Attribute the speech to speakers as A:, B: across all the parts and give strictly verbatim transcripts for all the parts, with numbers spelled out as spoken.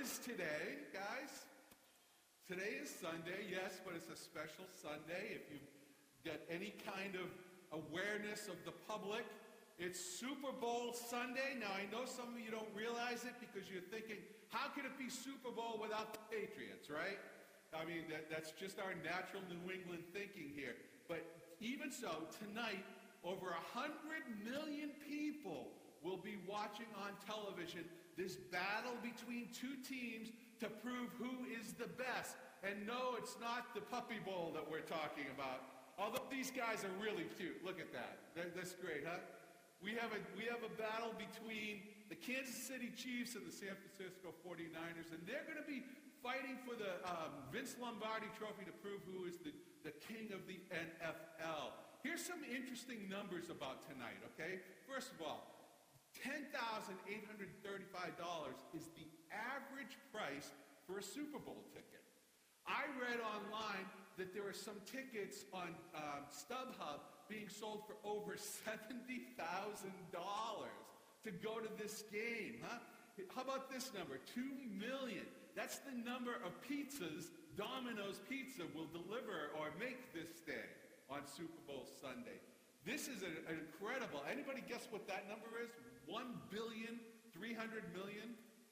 A: is today, guys. Today is Sunday, yes, but it's a special Sunday. If you get any kind of awareness of the public, it's Super Bowl Sunday. Now, I know some of you don't realize it because you're thinking, how can it be Super Bowl without the Patriots, right? I mean, that, that's just our natural New England thinking here. But even so, tonight, over one hundred million people will be watching on television this battle between two teams to prove who is the best. And no, it's not the Puppy Bowl that we're talking about. Although these guys are really cute. Look at that. That that's great, huh? We have a we have a battle between the Kansas City Chiefs and the San Francisco forty-niners, and they're going to be fighting for the um, Vince Lombardi Trophy to prove who is the, the king of the N F L. Here's some interesting numbers about tonight, okay? First of all, ten thousand eight hundred thirty-five dollars is the average price for a Super Bowl ticket. I read online that there are some tickets on um, StubHub being sold for over seventy thousand dollars to go to this game, huh? How about this number? Two million. That's the number of pizzas Domino's Pizza will deliver or make this day on Super Bowl Sunday. This is an, an incredible. Anybody guess what that number is? One billion, three hundred million?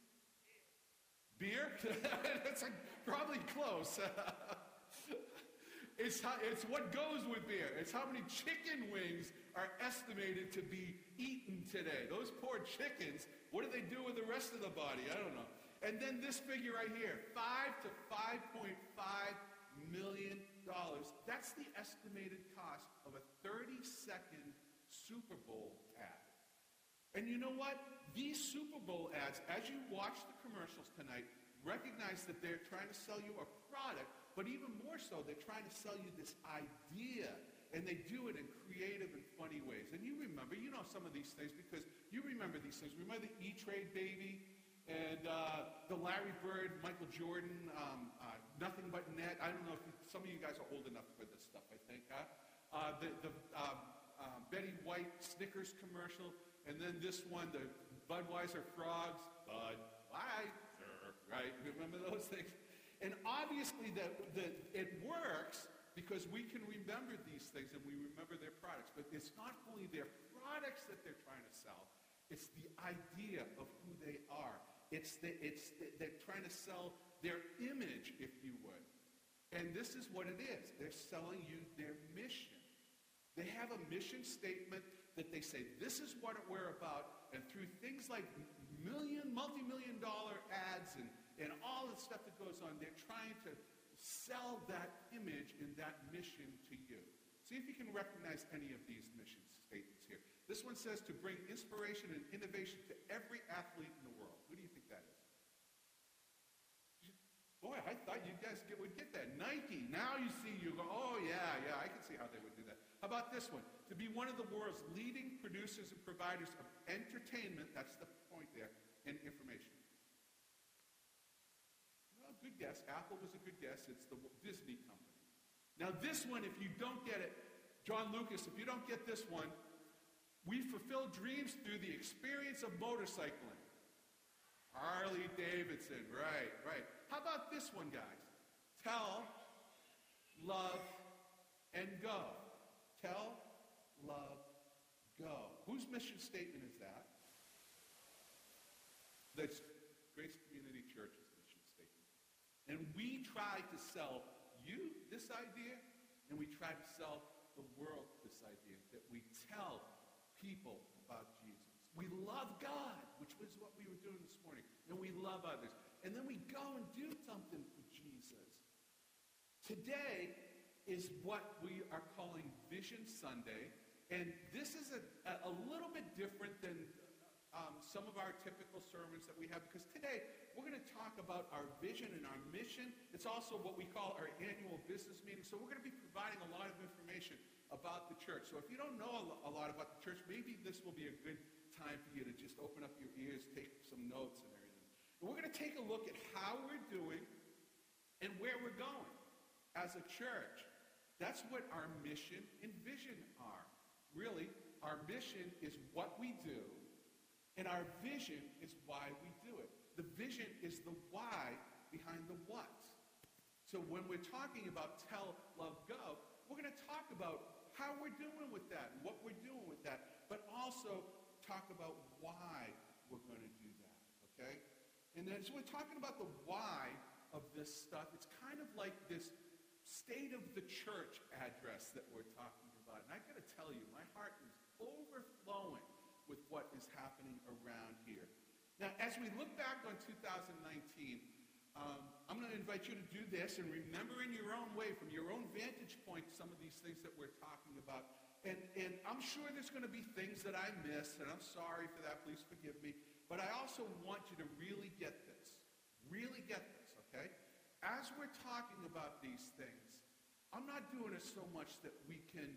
A: Beer? That's like probably close. It's, how, it's what goes with beer. It's how many chicken wings are estimated to be eaten today. Those poor chickens, what do they do with the rest of the body? I don't know. And then this figure right here, five to five point five million dollars. That's the estimated cost of a thirty-second Super Bowl ad. And you know what? These Super Bowl ads, as you watch the commercials tonight, recognize that they're trying to sell you a product, but even more so, they're trying to sell you this idea. And they do it in creative and funny ways. And you remember, you know some of these things because you remember these things. Remember the E-Trade baby? And uh, the Larry Bird, Michael Jordan, um, uh, Nothing But Net. I don't know if you, some of you guys are old enough for this stuff, I think. Huh? Uh, the the um, uh, Betty White Snickers commercial. And then this one, the Budweiser Frogs. Budweiser, right? Remember those things? And obviously the, the, it works because we can remember these things and we remember their products. But it's not only their products that they're trying to sell. It's the idea of who they are. It's the, it's the, they're trying to sell their image, if you would. And this is what it is. They're selling you their mission. They have a mission statement that they say, this is what we're about. And through things like million, multi-million dollar ads and, and all the stuff that goes on, they're trying to sell that image and that mission to you. See if you can recognize any of these mission statements here. This one says to bring inspiration and innovation to every athlete in the world. Who do you think that is? Boy, I thought you guys get, would get that. Nike. Now you see, you go, oh, yeah, yeah, I can see how they would do that. How about this one? To be one of the world's leading producers and providers of entertainment, that's the point there, and information. Well, good guess. Apple was a good guess. It's the Disney company. Now this one, if you don't get it, John Lucas, if you don't get this one, we fulfill dreams through the experience of motorcycling. Harley Davidson, right, right. How about this one, guys? Tell, love, and go. Tell, love, go. Whose mission statement is that? That's Grace Community Church's mission statement. And we try to sell you this idea, and we try to sell the world this idea, that we tell people about Jesus. We love God, which was what we were doing this morning, and we love others. And then we go and do something for Jesus. Today is what we are calling Vision Sunday, and this is a, a little bit different than um, some of our typical sermons that we have, because today we're going to talk about our vision and our mission. It's also what we call our annual business meeting, so we're going to be providing a lot of information about the church. So if you don't know a lot about the church, maybe this will be a good time for you to just open up your ears, take some notes and everything. And we're going to take a look at how we're doing and where we're going as a church. That's what our mission and vision are. Really, our mission is what we do, and our vision is why we do it. the vision is the why behind the what. So when we're talking about tell, love, go, we're going to talk about how we're doing with that, what we're doing with that, but also talk about why we're going to do that, okay? And then so we're talking about the why of this stuff. It's kind of like this state of the church address that we're talking about. And I got to tell you, my heart is overflowing with what is happening around here. Now, as we look back on two thousand nineteen, um, I'm going to invite you to do this and remember in your own way, from your own vantage point, some of these things that we're talking about. And, and I'm sure there's going to be things that I miss, and I'm sorry for that. Please forgive me. But I also want you to really get this. Really get this, okay? As we're talking about these things, I'm not doing it so much that we can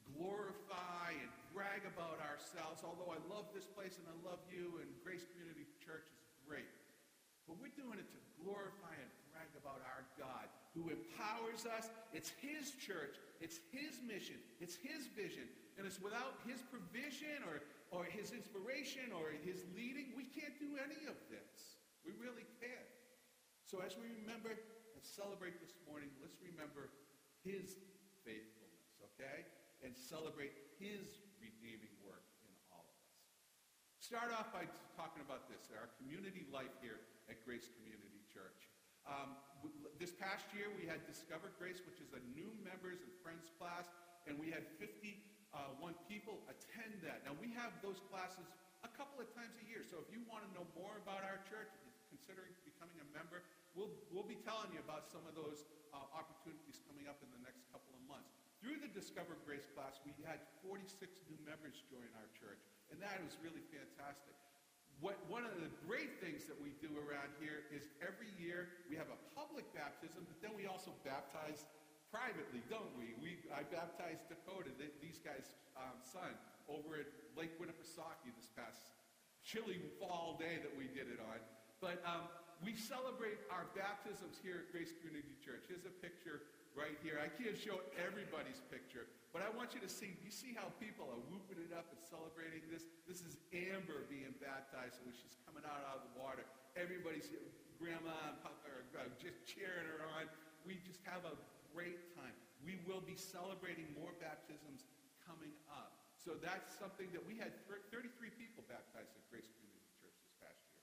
A: glorify and brag about ourselves, although I love this place and I love you, and Grace Community Church is great. But we're doing it to glorify and brag about our God who empowers us. It's his church. It's his mission. It's his vision. And it's without his provision or, or his inspiration or his leading, we can't do any of this. We really can't. So as we remember and celebrate this morning, let's remember his faithfulness, okay? And celebrate his redeeming work in all of us. Start off by talking about this, our community life here at Grace Community Church. Um, this past year, we had Discover Grace, which is a new members and friends class, and we had fifty-one people attend that. Now, we have those classes a couple of times a year, so if you want to know more about our church, if you're considering becoming a member, we'll, we'll be telling you about some of those uh, opportunities coming up in the next couple of months. Through the Discover Grace class, we had forty-six new members join our church, and that was really fantastic. What, one of the great things that we do around here is every year we have a public baptism, but then we also baptize privately, don't we? we I baptized Dakota, the, these guys' um, son, over at Lake Winnipesaukee this past chilly fall day that we did it on. But um, we celebrate our baptisms here at Grace Community Church. Here's a picture right here. I can't show everybody's picture, but I want you to see, you see how people are whooping it up and celebrating this? This is Amber being baptized, so she's coming out, out of the water. Everybody's, grandma and papa are uh, just cheering her on. We just have a great time. We will be celebrating more baptisms coming up. So that's something that we had thirty-three people baptized at Grace Community Church this past year.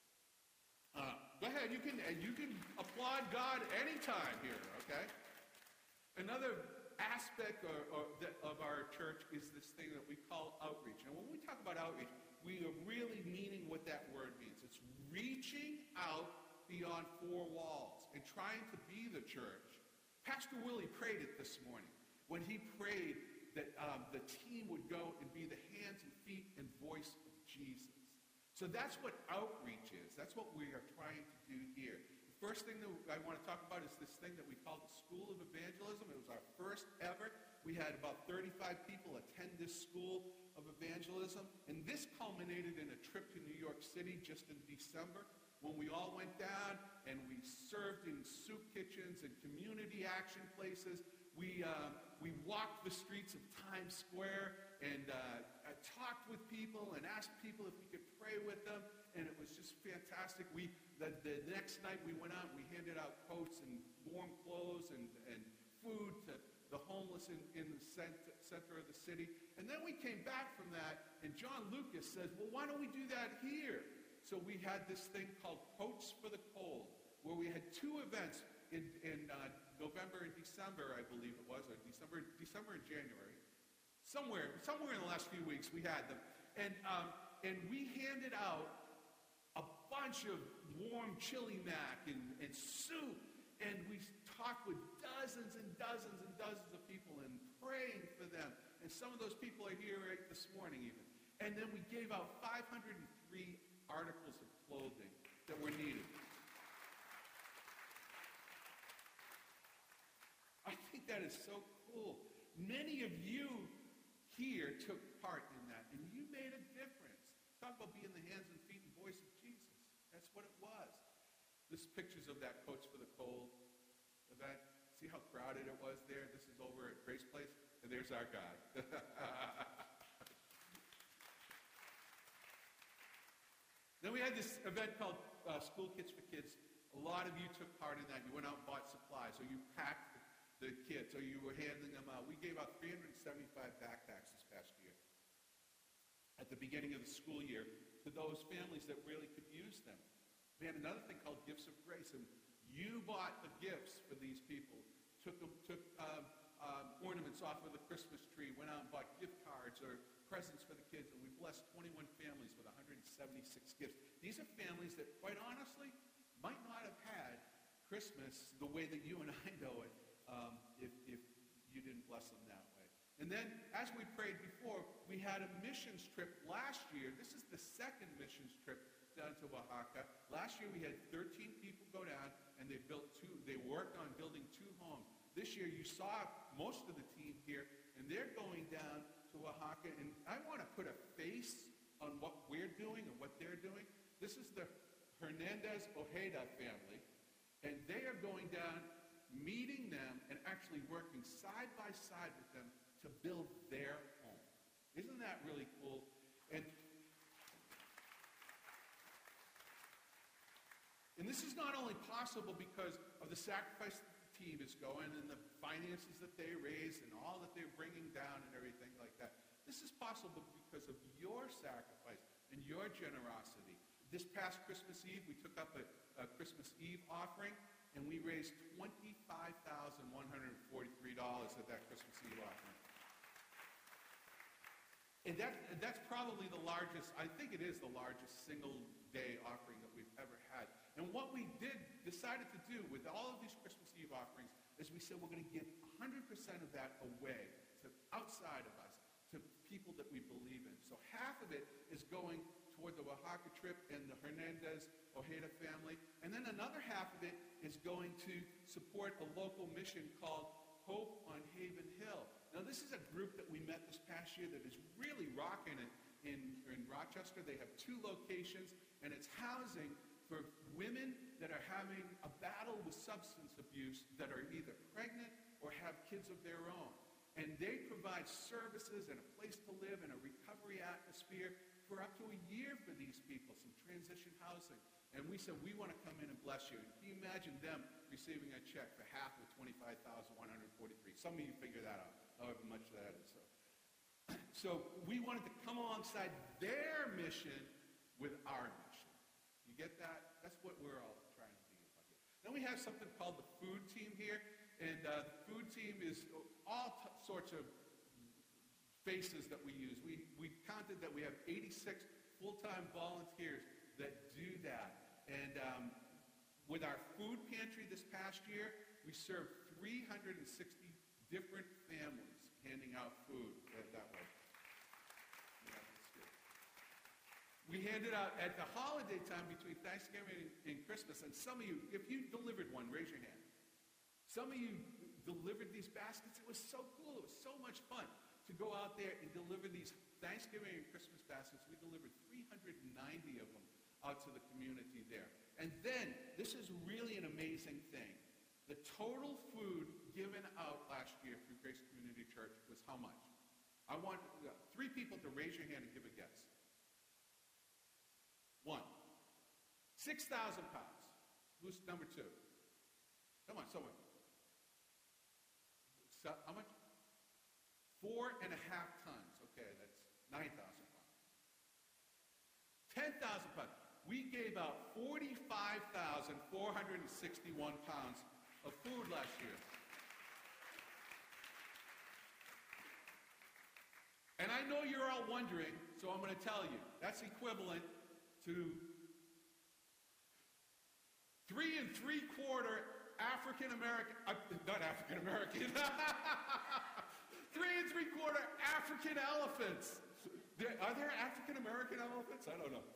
A: Uh, go ahead, you can, and you can applaud God anytime here, okay? Another aspect or, or the, of our church is this thing that we call outreach. And when we talk about outreach, we are really meaning what that word means. It's reaching out beyond four walls and trying to be the church. Pastor Willie prayed it this morning when he prayed that um, the team would go and be the hands and feet and voice of Jesus. So that's what outreach is. That's what we are trying to do here. First thing that I want to talk about is this thing that we call the School of Evangelism. It was our first ever. We had about thirty-five people attend this School of Evangelism. And this culminated in a trip to New York City just in December when we all went down and we served in soup kitchens and community action places. We, uh, we walked the streets of Times Square and uh, talked with people and asked people if we could pray with them. And it was just fantastic. We the, the next night we went out and we handed out coats and warm clothes and, and food to the homeless in, in the center, center of the city. And then we came back from that, and John Lucas says, well, why don't we do that here? So we had this thing called Coats for the Cold, where we had two events in, in uh, November and December, I believe it was, or December, December and January. Somewhere, somewhere in the last few weeks we had them. And, um, and we handed out a bunch of warm chili mac and, and soup, and we talked with dozens and dozens and dozens of people and praying for them. And some of those people are here right this morning even. And then we gave out five hundred three articles of clothing that were needed. I think that is so cool. Many of you here took part in that, and you made a difference. Talk about being the hands and feet and voice of Jesus. That's what it was. This pictures of that Coats for the Cold event. See how crowded it was there? This is over at Grace Place, and there's our guy. Then we had this event called uh, school kits for kids. A lot of you took part in that. You went out and bought supplies, or you packed the kits, or you were handing them out. We gave out three hundred seventy-five backpacks this past year at the beginning of the school year to those families that really could use them. We had another thing called Gifts of Grace, and you bought the gifts for these people, took, them, took um, um, ornaments off of the Christmas tree, went out and bought gift cards or presents for the kids, and we blessed twenty-one families with one hundred seventy-six gifts. These are families that, quite honestly, might not have had Christmas the way that you and I know it um, if, if you didn't bless them that way. And then, as we prayed before, we had a missions trip last year. This is the second missions trip down to Oaxaca. Last year, we had thirteen people go down, and they built two. They worked on building two homes. This year, you saw most of the team here, and they're going down to Oaxaca. And I want to put a face on what we're doing and what they're doing. This is the Hernandez Ojeda family, and they are going down, meeting them, and actually working side by side with them to build their home. Isn't that really cool? And, and this is not only possible because of the sacrifice that the team is going and the finances that they raise and all that they're bringing down and everything like that. This is possible because of your sacrifice and your generosity. This past Christmas Eve, we took up a, a Christmas Eve offering, and we raised twenty-five thousand one hundred forty-three dollars at that Christmas Eve offering. And that, that's probably the largest, I think it is the largest single-day offering that we've ever had. And what we did, decided to do with all of these Christmas Eve offerings is we said we're going to give one hundred percent of that away to outside of us, to people that we believe in. So half of it is going toward the Oaxaca trip and the Hernandez Ojeda family. And then another half of it is going to support a local mission called Hope on Haven Hill. Now, this is a group that we met this past year that is really rocking it in, in Rochester. They have two locations, and it's housing for women that are having a battle with substance abuse that are either pregnant or have kids of their own. And they provide services and a place to live and a recovery atmosphere for up to a year for these people, some transition housing. And we said, we want to come in and bless you. And can you imagine them receiving a check for half of twenty-five thousand one hundred forty-three dollars? Some of you figure that out, however much that is. So, so we wanted to come alongside their mission with our mission. You get that? That's what we're all trying to be about here. Then we have something called the food team here. And uh, the food team is all t- sorts of faces that we use. We, we counted that we have eighty-six full-time volunteers that do that. And um, with our food pantry this past year, we served three hundred sixty different families handing out food that, that way. Yeah, that's good. We handed out at the holiday time between Thanksgiving and Christmas, and some of you, if you delivered one, raise your hand. Some of you delivered these baskets. It was so cool. It was so much fun to go out there and deliver these Thanksgiving and Christmas baskets. We delivered three hundred ninety of them out to the community there. And then, this is really an amazing thing. The total food given out last year through Grace Community Church was how much? I want uh, three people to raise your hand and give a guess. One. six thousand pounds. Who's number two? Come on, someone. So, how much? Four and a half tons. Okay, that's nine thousand pounds. ten thousand pounds. We gave out forty-five thousand four hundred sixty-one pounds of food last year. And I know you're all wondering, so I'm going to tell you, that's equivalent to three and three quarter African American, uh, not African American, three and three quarter African elephants. There, are there African American elephants? I don't know.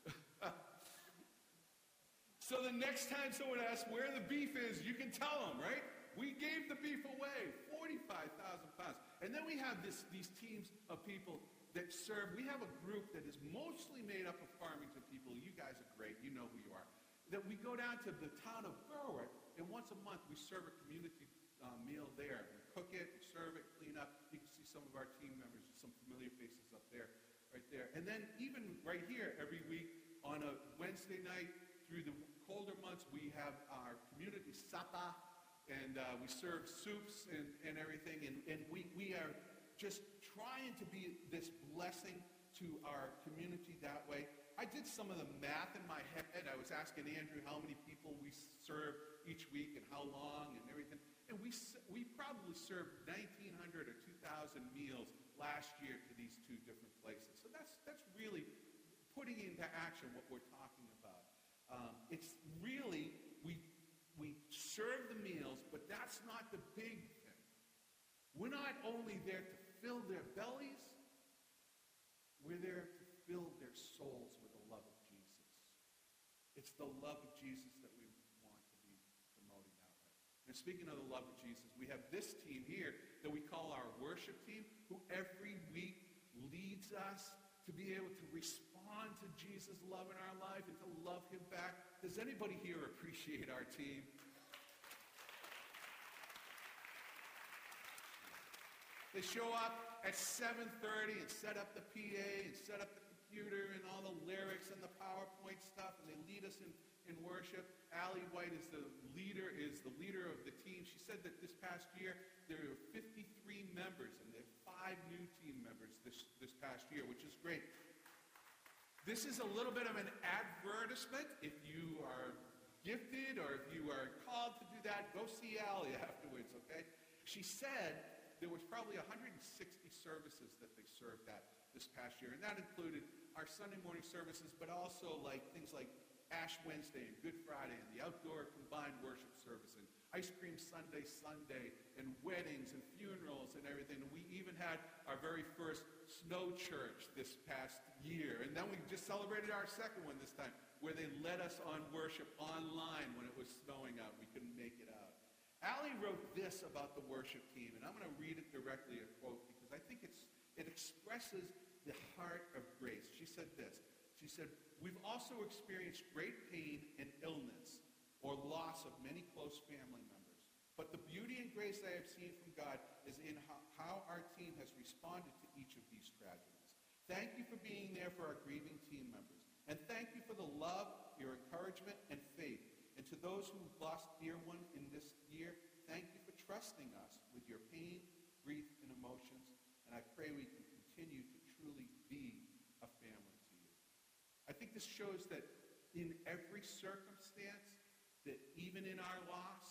A: So the next time someone asks where the beef is, you can tell them, right? We gave the beef away, forty-five thousand pounds. And then we have this, these teams of people that serve. We have a group that is mostly made up of Farmington people. You guys are great. You know who you are. That we go down to the town of Berwick, and once a month we serve a community uh, meal there. We cook it, we serve it, clean up. You can see some of our team members, some familiar faces up there, right there. And then even right here every week on a Wednesday night through the colder months, we have our community sapa, and uh, we serve soups and, and everything, and, and we, we are just trying to be this blessing to our community that way. I did some of the math in my head. I was asking Andrew how many people we serve each week and how long and everything. And we we probably served nineteen hundred or two thousand meals last year to these two different places. So that's that's really putting into action what we're talking about. Um, it's really, we, we serve the meals, but that's not the big thing. We're not only there to fill their bellies, we're there to fill their souls with the love of Jesus. It's the love of Jesus that we want to be promoting that way. And speaking of the love of Jesus, we have this team here that we call our worship team, who every week leads us to be able to respond to Jesus' love in our life and to love him back. Does anybody here appreciate our team? They show up at seven thirty and set up the P A and set up the computer and all the lyrics and the PowerPoint stuff, and they lead us in, in worship. Allie White is the leader, is the leader of the team. She said that this past year there were fifty-three members, and there are five new team members this, this past year, which is great. This is a little bit of an advertisement. If you are gifted or if you are called to do that, go see Allie afterwards, okay? She said there was probably one hundred sixty services that they served at this past year, and that included our Sunday morning services, but also like things like Ash Wednesday and Good Friday and the outdoor combined worship service and Ice Cream Sunday Sunday and weddings and funerals and everything. And we even had our very first snow church this past year. And then we just celebrated our second one this time, where they led us on worship online when it was snowing out. We couldn't make it out. Allie wrote this about the worship team, and I'm going to read it directly, a quote, because I think it's it expresses the heart of grace. She said this. She said, "We've also experienced great pain and illness or loss of many close family members. But the beauty and grace I have seen from God is in how, how our team has responded to each of these tragedies. Thank you for being there for our grieving team members. And thank you for the love, your encouragement, and faith. And to those who lost dear ones in this year, thank you for trusting us with your pain, grief, and emotions. And I pray we can continue to truly be a family to you." I think this shows that in every circumstance, that even in our loss,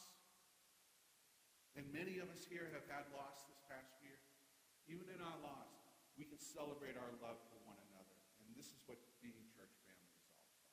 A: and many of us here have had loss this past year, even in our loss, we can celebrate our love for one another. And this is what being church family is all about.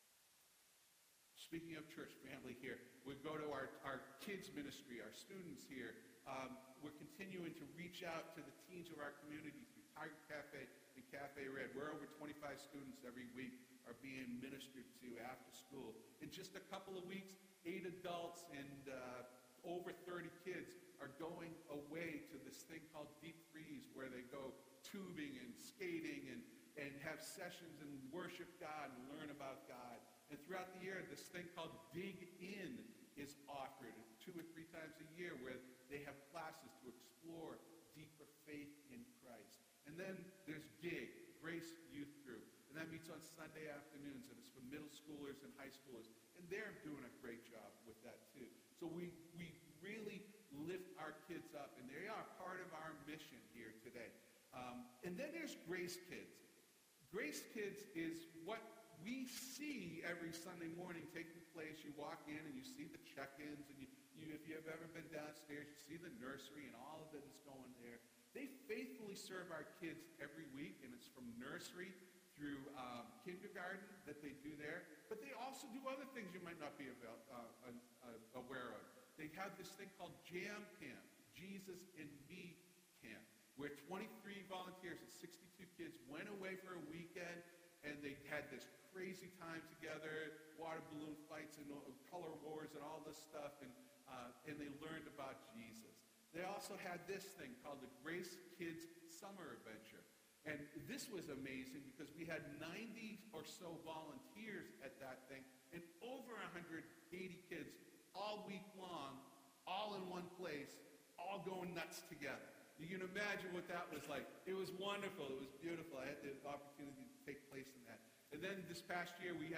A: Speaking of church family here, we go to our, our kids ministry, our students here. Um, we're continuing to reach out to the teens of our community through Tiger Cafe and Cafe Red. We're over twenty-five students every week are being ministered to after school. In just a couple of weeks, eight adults and uh, over thirty kids are going away to this thing called Deep Freeze, where they go tubing and skating and, and have sessions and worship God and learn about God. And throughout the year, this thing called Dig In is offered two or three times a year, where they have classes to explore deeper faith in Christ. And then there's GIG, Grace Youth Group, and that meets on Sunday afternoons, and it's for middle schoolers and high schoolers, and they're doing a great job with that too. So we, we really lift our kids up, and they are part of our mission here today. Um, and then there's Grace Kids. Grace Kids is what we see every Sunday morning taking place. You walk in and you see the check-ins, and you, you, if you have ever been downstairs, you see the nursery and all of it is going there. They faithfully serve our kids every week, and it's from nursery through um, kindergarten that they do there. But they also do other things you might not be about, uh, uh, aware of. They have this thing called Jam Camp, Jesus and Me Camp, where twenty-three volunteers and sixty-two kids went away for a weekend, and they had this crazy time together, water balloon fights and color wars and all this stuff, and, uh, and they learned about Jesus. They also had this thing called the Grace Kids Summer Adventure. And this was amazing because we had ninety or so volunteers at that thing, and over one hundred eighty kids all week long, all in one place, all going nuts together. You can imagine what that was like. It was wonderful. It was beautiful. I had the opportunity to take place in that. And then this past year, we had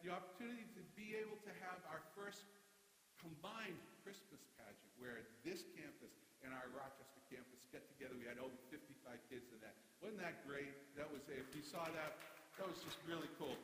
A: the opportunity to be able to have our first combined Christmas pageant where this campus and our Rochester campus get together. We had over fifty-five kids in that. Wasn't that great? That was, if you saw that, that was just really cool.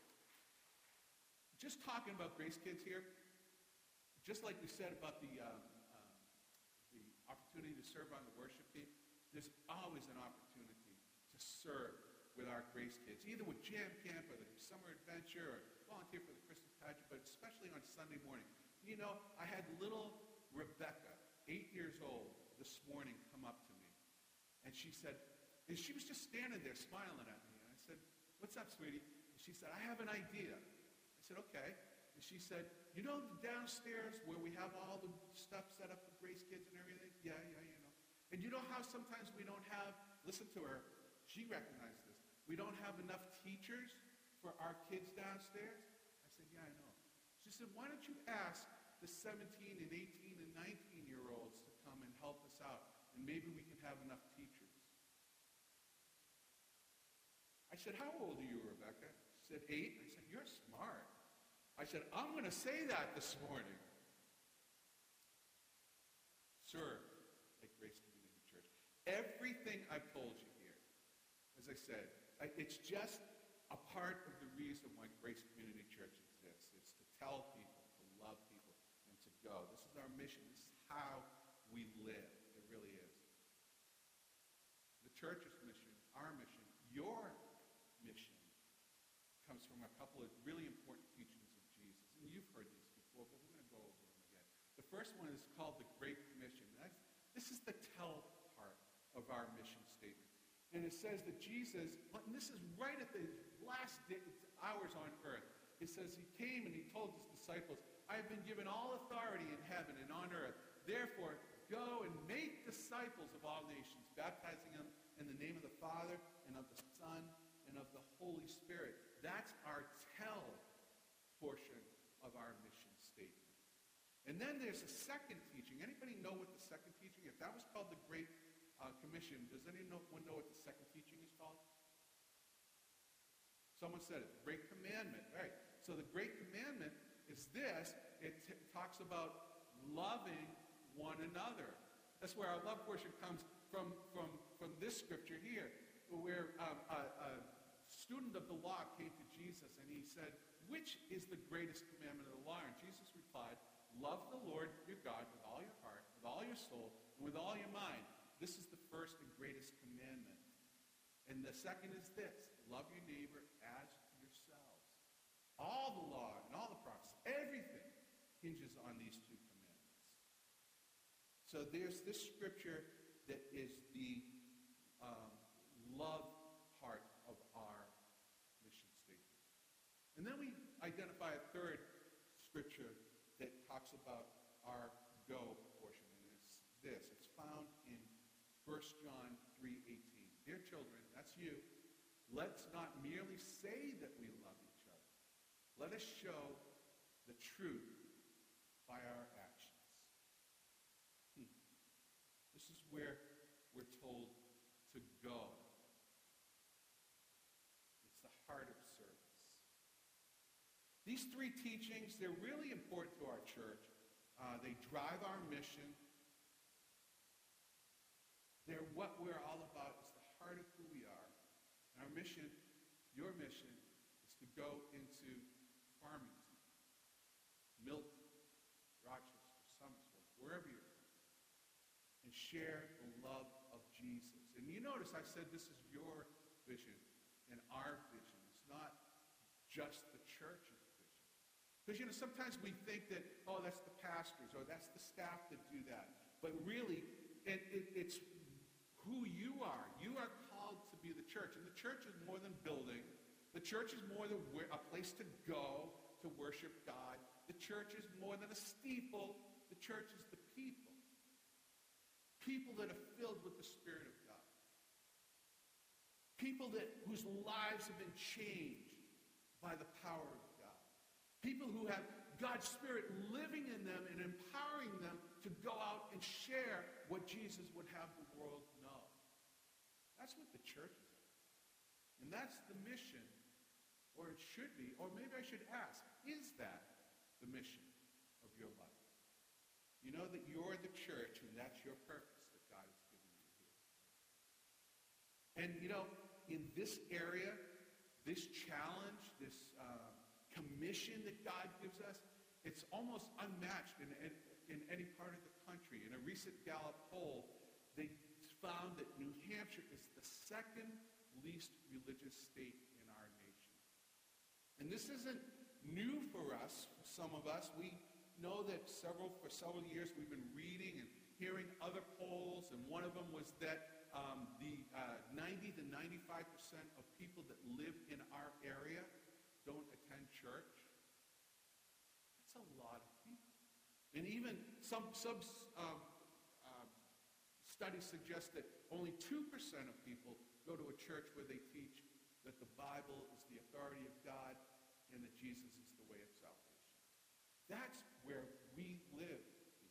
A: Just talking about Grace Kids here, just like we said about the, um, um, the opportunity to serve on the worship team, there's always an opportunity to serve with our Grace Kids, either with Jam Camp or the Summer Adventure or volunteer for the Christmas pageant, but especially on Sunday morning. You know, I had little Rebecca, eight years old, this morning come up to me. And she said, and she was just standing there smiling at me. And I said, what's up, sweetie? And she said, I have an idea. I said, okay. And she said, you know downstairs where we have all the stuff set up for Grace Kids and everything? Yeah, yeah, you know. And you know how sometimes we don't have, listen to her, she recognized this, we don't have enough teachers for our kids downstairs? I said, yeah, I know. She said, why don't you ask the seventeen and eighteen and nineteen-year-olds to come and help us out, and maybe we can have enough teachers. I said, how old are you, Rebecca? She said, eight. I said, you're smart. I said, I'm going to say that this morning. Serve at Grace Community Church. Everything I've told you here, as I said, it's just a part of the reason why Grace Community Church exists. It's to tell people, to love people, and to go. This is our mission. This is how we live. It really is. The church's mission, our mission, your mission, comes from a couple of really important teachings of Jesus. And you've heard these before, but we're going to go over them again. The first one is called the Great Commission. That's, this is the tell part of our mission statement. And it says that Jesus, and this is right at the last day, hours on earth, it says he came and he told his disciples, I have been given all authority in heaven and on earth. Therefore, go and make disciples of all nations, baptizing them in the name of the Father and of the Son and of the Holy Spirit. That's our tell portion of our mission statement. And then there's a second teaching. Anybody know what the second teaching is? That was called the Great uh, Commission. Does anyone know what the second teaching is called? Someone said it. The Great Commandment. Right. So the Great Commandment is this. It t- talks about loving one another. That's where our love portion comes from, from, from this scripture here, where um, a, a student of the law came to Jesus and he said, which is the greatest commandment of the law? And Jesus replied, love the Lord your God with all your heart, with all your soul, and with all your mind. This is the first and greatest commandment. And the second is this, love your neighbor as yourselves. All the law and all the prophets, everything hinges on these two commandments. So there's this scripture that is the um, love part of our mission statement. And then we identify a third scripture that talks about our go portion. And it's this. It's found in First John three eighteen. Dear children, that's you. Let's not merely say that we love each other. Let us show the truth by our actions. Hmm. This is where we're told to go. It's the heart of service. These three teachings, they're really important to our church. Uh, they drive our mission. They're what we're all about. It's the heart of who we are. And our mission, your mission, is to go into Farmington, Milton, Rochester, Somersville, wherever you're from, and share the love of Jesus. And you notice I said this is your vision and our vision. It's not just the church's vision. Because, you know, sometimes we think that, oh, that's the pastors or that's the staff that do that. But really, it, it, it's who you are. You are called to be the church. And the church is more than building. The church is more than a place to go to worship God. The church is more than a steeple. The church is the people. People that are filled with the Spirit of God. People that whose lives have been changed by the power of God. People who have God's Spirit living in them and empowering them to go out and share what Jesus would have the world know. That's what the church is. And that's the mission or it should be, or maybe I should ask, is that the mission of your life? You know that you're the church and that's your purpose that God has given you here. And you know, in this area, this challenge, this uh, commission that God gives us, it's almost unmatched in, in, in any part of the country. In a recent Gallup poll, they found that New Hampshire is the second least religious state in our nation. And this isn't new for us, for some of us. We know that several for several years we've been reading and hearing other polls, and one of them was that um, the uh, ninety to ninety-five percent of people that live in our area don't attend church. That's a lot of people. And even some, some uh, uh, studies suggest that only two percent of people go to a church where they teach that the Bible is the authority of God and that Jesus is the way of salvation. That's where we live.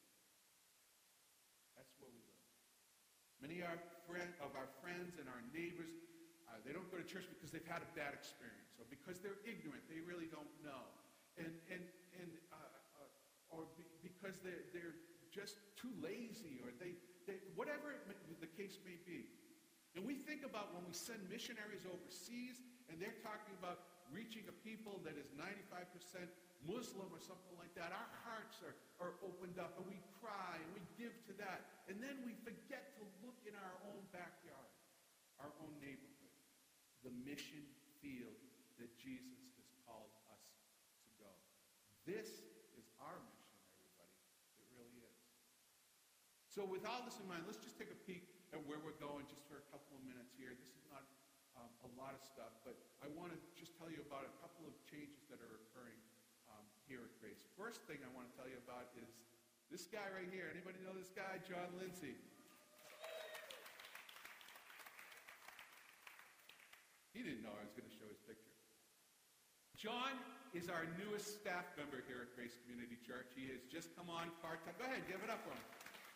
A: That's where we live. Many of our, friend, of our friends and our neighbors, uh, they don't go to church because they've had a bad experience or because they're ignorant. They really don't know. And, and, and uh, uh, or be, because they're, they're just too lazy or they, they whatever it may, the case may be. And we think about when we send missionaries overseas and they're talking about reaching a people that is ninety-five percent Muslim or something like that, our hearts are, are opened up and we cry and we give to that. And then we forget to look in our own backyard, our own neighborhood, the mission field that Jesus has called us to go. This is our mission, everybody. It really is. So with all this in mind, let's just take a peek at where we're going just for a couple of minutes here. This is not um, a lot of stuff, but I want to just tell you about a couple of changes that are occurring um, here at Grace. First thing I want to tell you about is this guy right here. Anybody know this guy? John Lindsay. He didn't know I was going to show his picture. John is our newest staff member here at Grace Community Church. He has just come on part-time. Go ahead, give it up for him.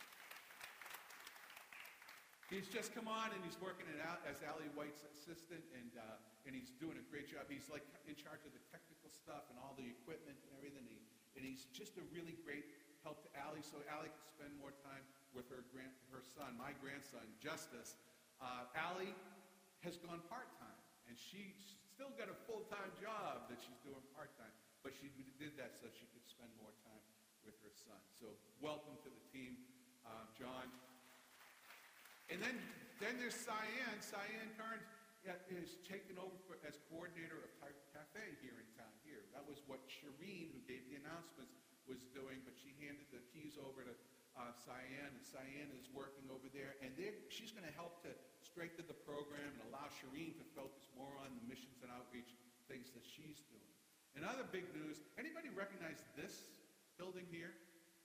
A: He's just come on and he's working it out as Allie White's assistant, and uh, and he's doing a great job. He's like in charge of the technical stuff and all the equipment and everything. He, and he's just a really great help to Allie, so Allie can spend more time with her grand, her son, my grandson, Justice. Uh, Allie has gone part-time, and she's still got a full-time job that she's doing part-time, but she did that so she could spend more time with her son. So welcome to the team, uh, John. And then, then there's Cyan. Cyan Carnes is taken over for, as coordinator of Tiger Cafe here in town. Here, that was what Shireen, who gave the announcements, was doing. But she handed the keys over to uh, Cyan, and Cyan is working over there. And she's going to help to strengthen the program and allow Shireen to focus more on the missions and outreach things that she's doing. And other big news. Anybody recognize this building here?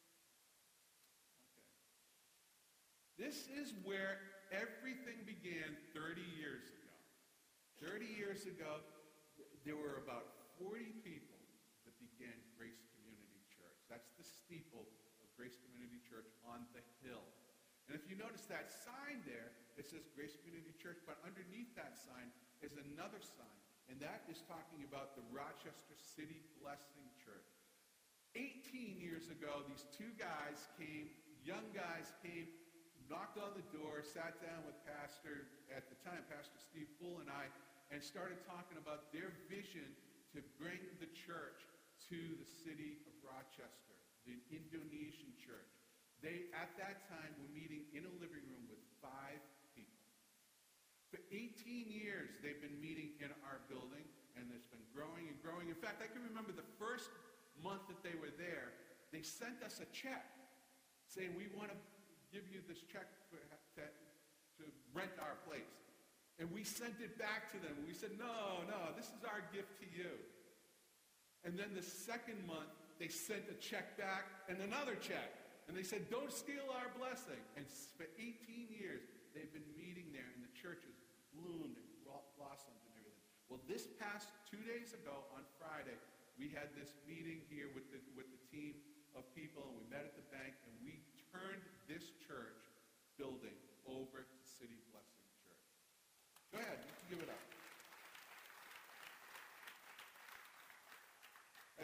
A: This is where everything began thirty years ago. thirty years ago, there were about forty people that began Grace Community Church. That's the steeple of Grace Community Church on the hill. And if you notice that sign there, it says Grace Community Church, but underneath that sign is another sign, and that is talking about the Rochester City Blessing Church. eighteen years ago, these two guys came, young guys came, knocked on the door, sat down with Pastor, at the time, Pastor Steve Poole and I, and started talking about their vision to bring the church to the city of Rochester, the Indonesian church. They, at that time, were meeting in a living room with five people. For eighteen years, they've been meeting in our building, and it's been growing and growing. In fact, I can remember the first month that they were there, they sent us a check saying, we want to give you this check for, to, to rent our place. And we sent it back to them. We said, no, no, this is our gift to you. And then the second month, they sent a check back and another check. And they said, don't steal our blessing. And for eighteen years, they've been meeting there, and the church has bloomed and blossomed and everything. Well, this past two days ago, on Friday, we had this meeting here with the, with the team of people, and we met at the bank, and we turned this church building over to City Blessing Church. Go ahead, you can give it up.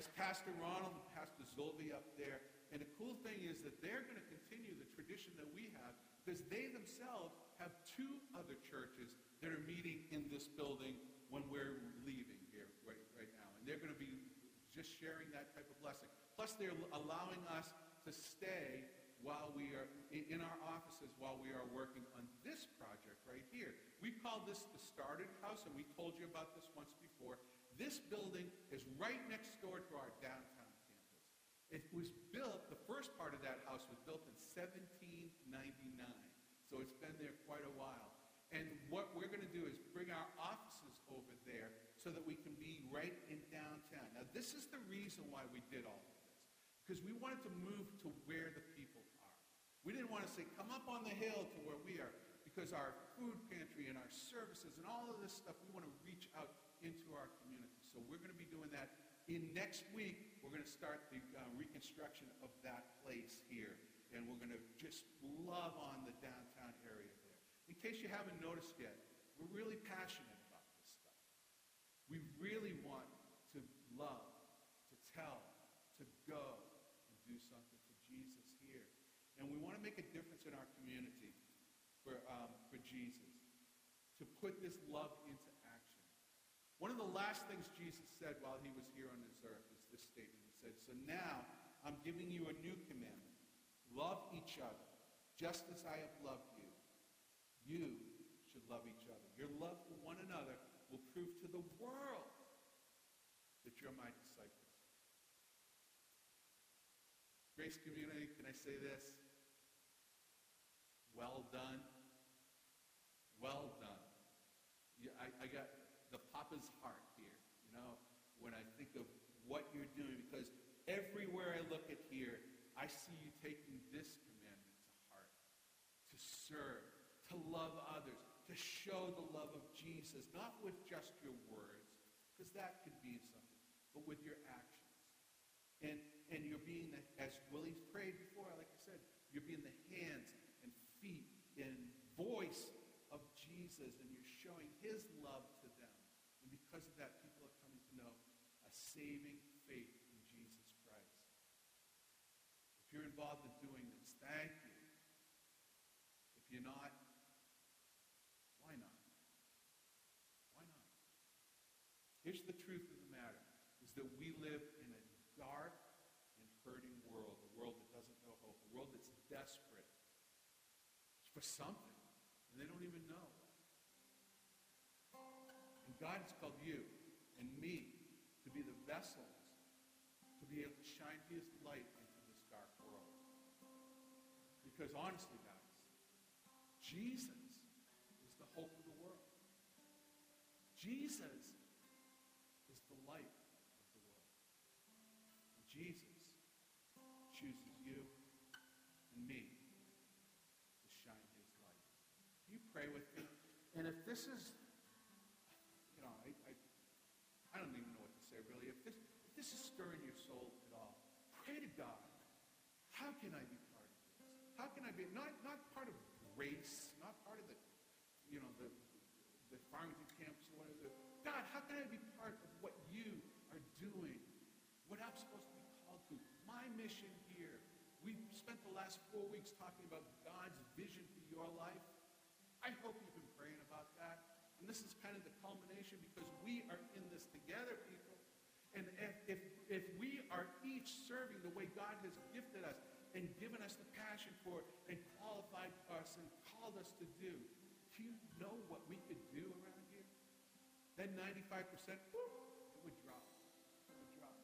A: has Pastor Ronald and Pastor Zolvi up there. And the cool thing is that they're going to continue the tradition that we have because they themselves have two other churches that are meeting in this building when we're leaving here right, right now. And they're going to be just sharing that type of blessing. Plus, they're allowing us to stay while we are in our offices while we are working on this project right here. We call this the Started House, and we told you about this once before. This building is right next door to our downtown campus. It was built, the first part of that house was built in seventeen ninety-nine. So it's been there quite a while. And what we're going to do is bring our offices over there so that we can be right in downtown. Now, this is the reason why we did all of this. Because we wanted to move to where the people are. We didn't want to say, come up on the hill to where we are. Because our food pantry and our services and all of this stuff, we want to reach out into our community. So we're going to be doing that. In next week, we're going to start the uh, reconstruction of that place here. And we're going to just love on the downtown area there. In case you haven't noticed yet, we're really passionate about this stuff. We really want to love, to tell, to go and do something for Jesus here. And we want to make a difference in our community for, um, for Jesus, to put this love into action. One of the last things Jesus said while he was here on this earth is this statement. He said, so now I'm giving you a new commandment. Love each other, just as I have loved you. You should love each other. Your love for one another will prove to the world that you're my disciples. Grace Community, can I say this? Well done. Well done. Yeah, I, I got the Papa's heart here, you know, when I think of what you're doing, because everywhere I look at here, I see you taking this commandment to heart, to serve, to love others, to show the love of Jesus, not with just your words, because that could be something, but with your actions. And, and you're being, the, as Willie's prayed before, like I said, you're being the hands and feet and voice of Jesus, and you're showing his love to them. And because of that, people are coming to know a saving faith in Jesus Christ. If you're involved in doing this, thank you. If you're not, why not? Why not? Here's the truth of the matter, is that we live in a dark and hurting world, a world that doesn't know hope, a world that's desperate for something, and they don't even know. And God has called you and me to be the vessels, to be able to shine his light into this dark world. Because honestly, guys, Jesus is the hope of the world. Jesus is the light of the world. And Jesus chooses you and me to shine his light. You pray with me. And if this is, you know, I, I, I don't even know what to say really. If this, if this is stirring your soul at all, pray to God. How can I be part of this? How can I be, not, not part of Grace, not part of the, you know, the, the Farmington campus or whatever. God, how can I be part of what you are doing? What I'm supposed to be called to? My mission here. We've spent the last four weeks talking about God's vision for your life. I hope you've been praying about that. And this is kind of the culmination because we are in this together, people. And if, if, if we are each serving the way God has gifted us and given us the passion for it and qualified us and called us to do, do you know what we could do around here? Then ninety-five percent, whoop, it would drop. It would drop.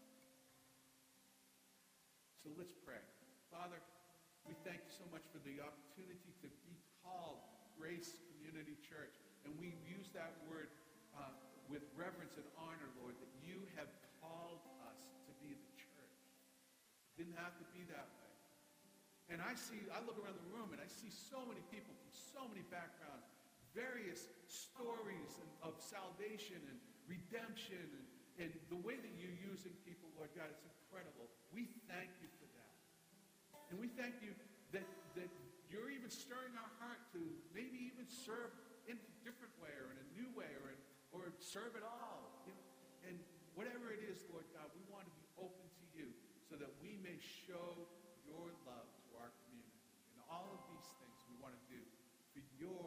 A: So let's pray. Father, we thank you so much for the opportunity to be called Grace Community Church. And we use that word uh, with reverence and honor, Lord, that you have called us to be the church. It didn't have to be that way. And I see, I look around the room and I see so many people from so many backgrounds, various stories and, of salvation and redemption, and, and the way that you're using people, Lord God, it's incredible. We thank you for that. And we thank you that, that you're even stirring our heart to maybe even serve in a different way or in a new way or, in, or serve it all. You know? And whatever it is, Lord God, we want to be open show your love to our community. And all of these things we want to do for your